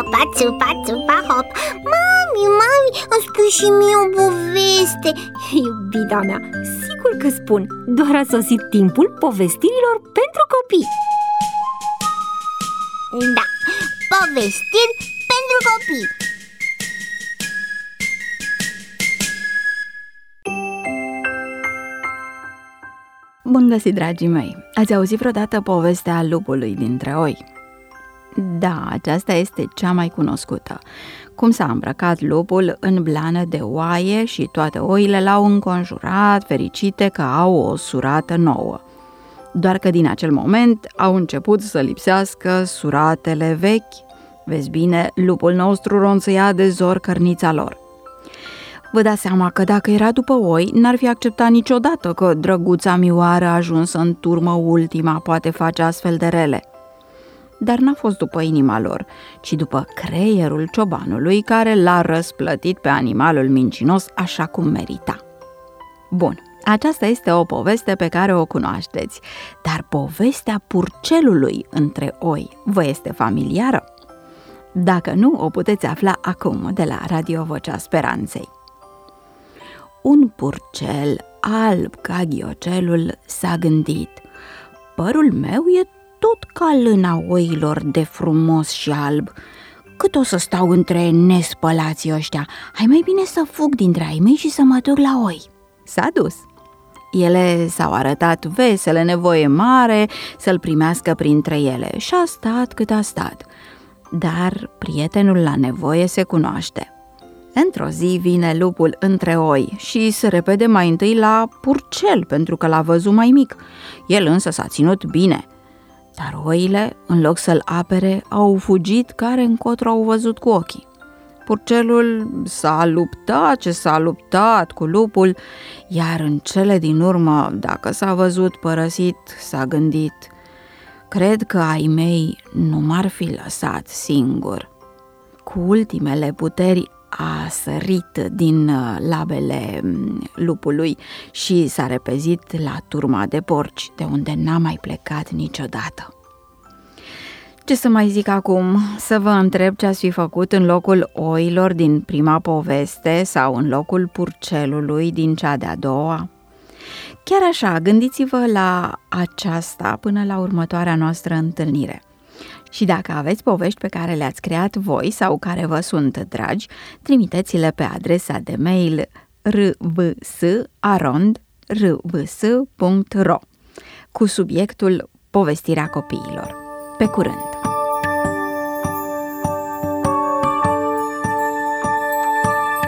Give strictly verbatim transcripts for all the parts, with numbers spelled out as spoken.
hopa, țupa, țupa, hop. Mami, mami, îmi spui și mie o poveste. Iubita mea, sigur că spun. Doar a sosit timpul povestirilor pentru copii. Da, povestiri pentru copii. Bun găsit, dragii mei! Ați auzit vreodată povestea lupului dintre oi? Da, aceasta este cea mai cunoscută. Cum s-a îmbrăcat lupul în blană de oaie și toate oile l-au înconjurat, fericite că au o surată nouă. Doar că din acel moment au început să lipsească suratele vechi. Vezi bine, lupul nostru ronțăia de zor cărnița lor. Vă dați seama că dacă era după oi, n-ar fi acceptat niciodată că drăguța mioară ajunsă în turmă ultima poate face astfel de rele. Dar n-a fost după inima lor, ci după creierul ciobanului care l-a răsplătit pe animalul mincinos așa cum merita. Bun, aceasta este o poveste pe care o cunoașteți, dar povestea purcelului între oi vă este familiară? Dacă nu, o puteți afla acum de la Radio Vocea Speranței. Un purcel alb ca ghiocelul s-a gândit: părul meu e tot ca lâna oilor de frumos și alb. Cât o să stau între nespălații ăștia? Hai mai bine să fug dintre ai mei și să mă duc la oi. S-a dus. Ele s-au arătat vesele, nevoie mare să-l primească printre ele și a stat cât a stat. Dar prietenul la nevoie se cunoaște. Într-o zi vine lupul între oi și se repede mai întâi la purcel pentru că l-a văzut mai mic. El însă s-a ținut bine. Dar oile, în loc să-l apere, au fugit care încotro au văzut cu ochii. Purcelul s-a luptat ce s-a luptat cu lupul, iar în cele din urmă, dacă s-a văzut părăsit, s-a gândit: cred că ai mei nu m-ar fi lăsat singur. Cu ultimele puteri a sărit din labele lupului și s-a repezit la turma de porci, de unde n-a mai plecat niciodată. Ce să mai zic acum? Să vă întreb ce ați fi făcut în locul oilor din prima poveste sau în locul purcelului din cea de-a doua? Chiar așa, gândiți-vă la aceasta până la următoarea noastră întâlnire. Și dacă aveți povești pe care le-ați creat voi sau care vă sunt dragi, trimiteți-le pe adresa de mail r v s arond r v s punct r o cu subiectul Povestirea copiilor. Pe curând!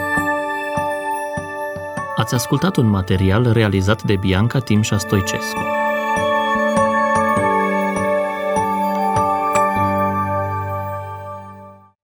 Ați ascultat un material realizat de Bianca Timșa Stoicescu.